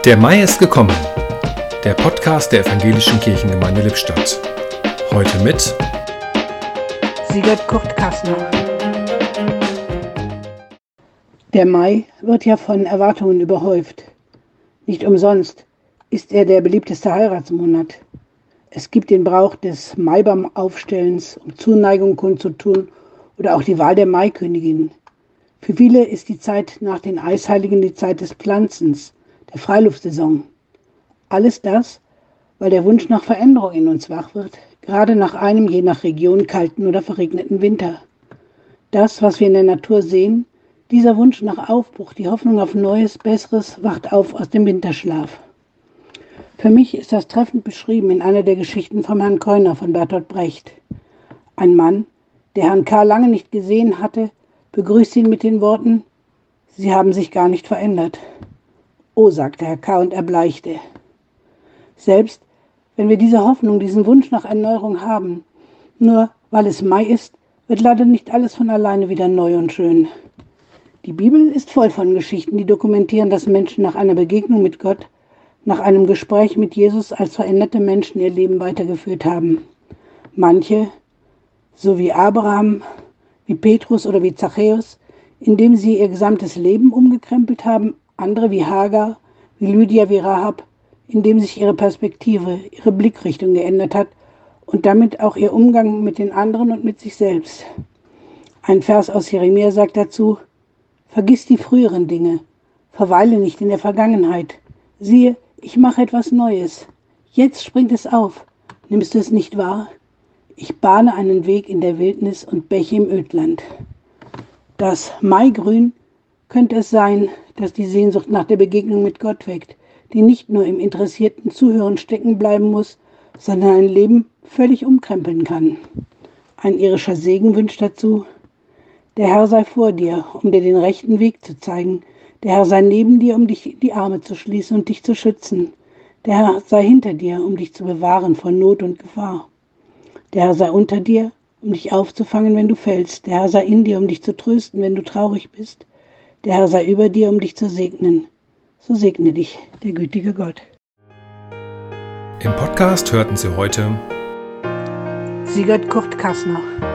Der Mai ist gekommen. Der Podcast der Evangelischen Kirchengemeinde Lippstadt. Heute mit Sigurd Kurt-Kassner. Der Mai wird ja von Erwartungen überhäuft. Nicht umsonst ist er der beliebteste Heiratsmonat. Es gibt den Brauch des Maibaumaufstellens, um Zuneigung kundzutun, oder auch die Wahl der Maikönigin. Für viele ist die Zeit nach den Eisheiligen die Zeit des Pflanzens, der Freiluftsaison. Alles das, weil der Wunsch nach Veränderung in uns wach wird, gerade nach einem je nach Region kalten oder verregneten Winter. Das, was wir in der Natur sehen, dieser Wunsch nach Aufbruch, die Hoffnung auf Neues, Besseres, wacht auf aus dem Winterschlaf. Für mich ist das treffend beschrieben in einer der Geschichten vom Herrn Keuner von Bertolt Brecht. Ein Mann, der Herrn K. lange nicht gesehen hatte, begrüßt ihn mit den Worten: „Sie haben sich gar nicht verändert." „Oh", sagte Herr K. und erbleichte. Selbst wenn wir diese Hoffnung, diesen Wunsch nach Erneuerung haben, nur weil es Mai ist, wird leider nicht alles von alleine wieder neu und schön. Die Bibel ist voll von Geschichten, die dokumentieren, dass Menschen nach einer Begegnung mit Gott, nach einem Gespräch mit Jesus als veränderte Menschen ihr Leben weitergeführt haben. Manche, so wie Abraham, wie Petrus oder wie Zachäus, indem sie ihr gesamtes Leben umgekrempelt haben, andere wie Hagar, wie Lydia, wie Rahab, indem sich ihre Perspektive, ihre Blickrichtung geändert hat und damit auch ihr Umgang mit den anderen und mit sich selbst. Ein Vers aus Jeremia sagt dazu: „Vergiss die früheren Dinge, verweile nicht in der Vergangenheit. Siehe, ich mache etwas Neues. Jetzt springt es auf. Nimmst du es nicht wahr? Ich bahne einen Weg in der Wildnis und Bäche im Ödland." Das Maigrün könnte es sein, das die Sehnsucht nach der Begegnung mit Gott weckt, die nicht nur im interessierten Zuhören stecken bleiben muss, sondern ein Leben völlig umkrempeln kann. Ein irischer Segen wünscht dazu: „Der Herr sei vor dir, um dir den rechten Weg zu zeigen. Der Herr sei neben dir, um dich die Arme zu schließen und dich zu schützen. Der Herr sei hinter dir, um dich zu bewahren vor Not und Gefahr. Der Herr sei unter dir, um dich aufzufangen, wenn du fällst. Der Herr sei in dir, um dich zu trösten, wenn du traurig bist. Der Herr sei über dir, um dich zu segnen. So segne dich der gütige Gott." Im Podcast hörten Sie heute Sigurd Kurt-Kassner.